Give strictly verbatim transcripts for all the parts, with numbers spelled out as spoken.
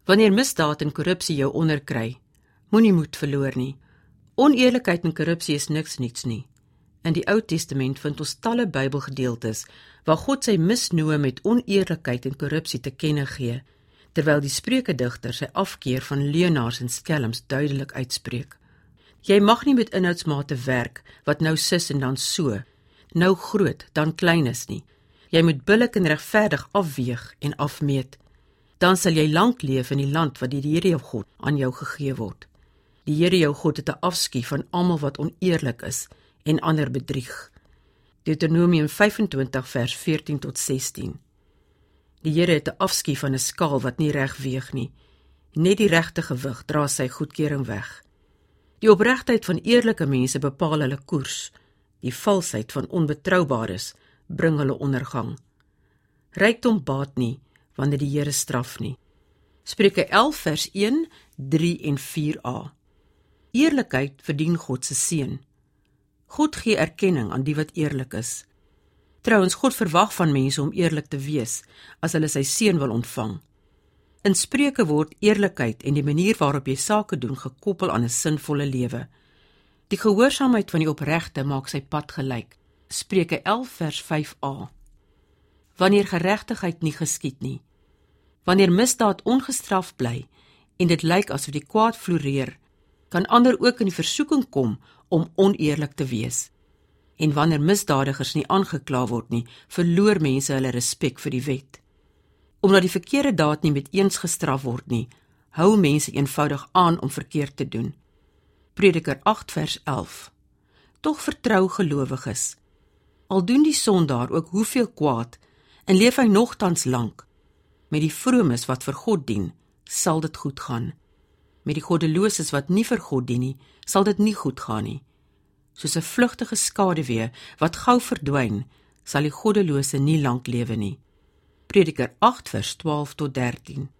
Wanneer misdaad en korrupsie jou onderkry, moenie moed verloor nie. Oneerlikheid en korrupsie is niks niets nie. In die Ou Testament vind ons talle Bybelgedeeltes waar God sy misnoë met oneerlikheid en korrupsie te kenne gee, terwyl die spreukedigter sy afkeer van leuenaars en skelms duidelik uitspreek. Jy mag nie met inhoudsmate werk wat nou sis en dan so, nou groot, dan klein is nie. Jy moet billik en regverdig afweeg en afmeet. Dan sal jy lank leef in die land wat die Here jou God aan jou gegee word. Die Here jou God het 'n afskie van almal wat oneerlik is en ander bedrieg. Deuteronomium vyfentwintig vers veertien tot sestien. Die Here het 'n afskie van 'n skaal wat nie reg weeg nie. Net die regte gewig dra sy goedkeuring weg. Die opregtheid van eerlike mense bepaal hulle koers. Die valsheid van onbetroubares bring hulle ondergang. Rykdom baat nie wanneer die Here straf nie. Spreuke elf vers een, drie en vier a. Eerlikheid verdien God se seën. God gee erkenning aan die wat eerlik is. Trouwens, God verwag van mense om eerlik te wees, as hulle sy seën wil ontvang. In Spreuke word eerlikheid en die manier waarop jy sake doen gekoppel aan 'n sinvolle lewe. Die gehoorsaamheid van die opregte maak sy pad gelyk. Spreuke elf vers vyf a. Wanneer geregtigheid nie geskied nie. Wanneer misdaad ongestraf bly en dit lyk asof die kwaad floreer, kan ander ook in die versoeking kom om oneerlik te wees. En wanneer misdadigers nie aangekla word nie, verloor mense hulle respek vir die wet. Omdat die verkeerde daad nie met eens gestraf word nie, hou mense eenvoudig aan om verkeerd te doen. Prediker agt vers elf. Tog vertrou gelowiges. Al doen die sondaar ook hoeveel kwaad, en leef hy nogtans lank. Met die vromes wat vir God dien, sal dit goed gaan. Met die goddeloses wat nie vir God dien nie, sal dit nie goed gaan nie. Soos 'n vlugtige skaduwee wat gou verdwyn, sal die goddelose nie lank lewe nie. Prediker agt vers twaalf tot dertien.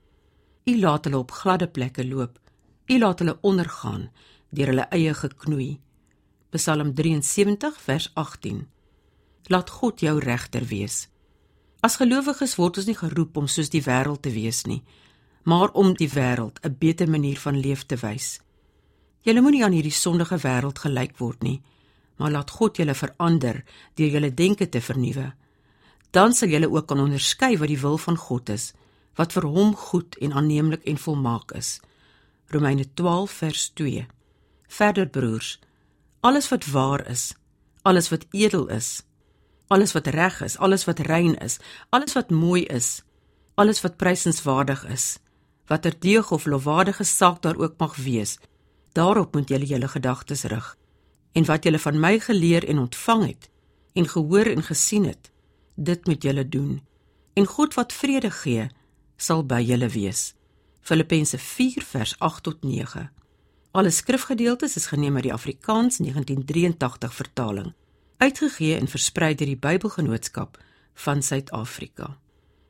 U laat hulle op gladde plekke loop, u laat hulle ondergaan deur hulle eie geknoei. Psalm drie en sewentig vers agttien. Laat God jou regter wees. As gelowiges word ons nie geroep om soos die wêreld te wees nie, maar om die wêreld 'n beter manier van leef te wys. Julle moenie aan hierdie sondige wêreld gelyk word nie, maar laat God julle verander deur julle denke te vernuwe. Dan sal julle ook kan onderskei wat die wil van God is, wat vir hom goed en aanneemlik en volmaak is. Romeine twaalf vers twee. Verder broers, alles wat waar is, alles wat edel is, alles wat reg is, alles wat rein is, alles wat mooi is, alles wat prysenswaardig is, wat er deeg of lofwaardige saak daar ook mag wees, daarop moet julle julle gedagtes rig. En wat julle van my geleer en ontvang het, en gehoor en gesien het, dit moet julle doen. En God wat vrede gee, sal by julle wees. Filippense vier vers agt tot nege. Alle skrifgedeeltes is geneem uit die Afrikaans negentien drieëntagtig vertaling, uitgegee en versprei deur die Bybelgenootskap van Suid-Afrika.